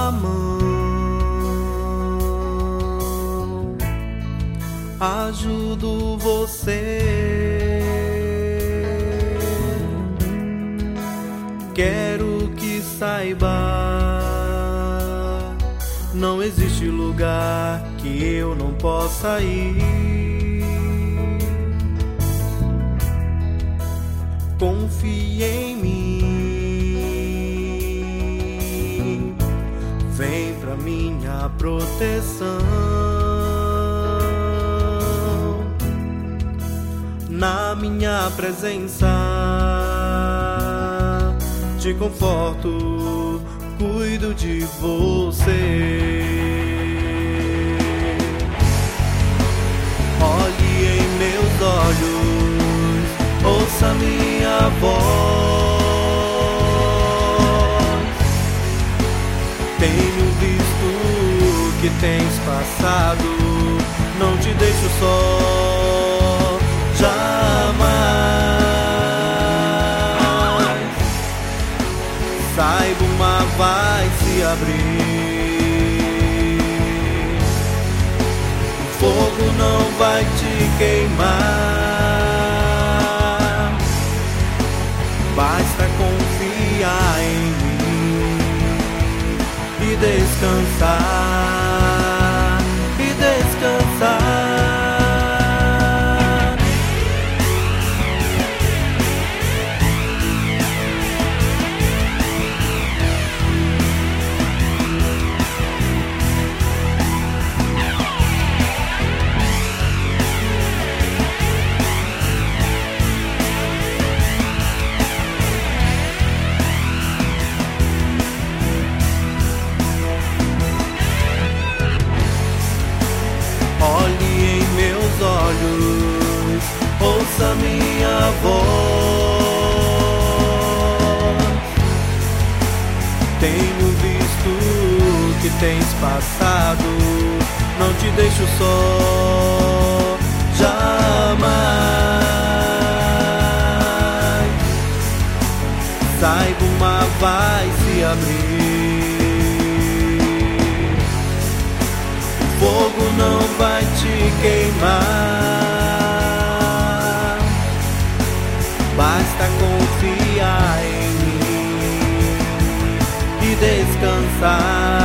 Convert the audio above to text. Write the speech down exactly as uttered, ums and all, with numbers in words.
sua mão, ajudo você. Quero que saiba, não existe lugar que eu não possa ir. Confie em mim, vem pra minha proteção. Na minha presença te conforto, cuido de você. Olhe em meus olhos, ouça minha voz. Tenho visto o que tens passado, não te deixo só, jamais. Saiba, o mar vai se abrir, o fogo não vai te queimar. Basta confiar em mim e descansar, e descansar. Olhe em meus olhos, ouça minha voz. Tenho visto o que tens passado, não te deixo só, jamais. Saiba, o mar vai se abrir, o fogo não vai te queimar. Basta confiar em mim e descansar.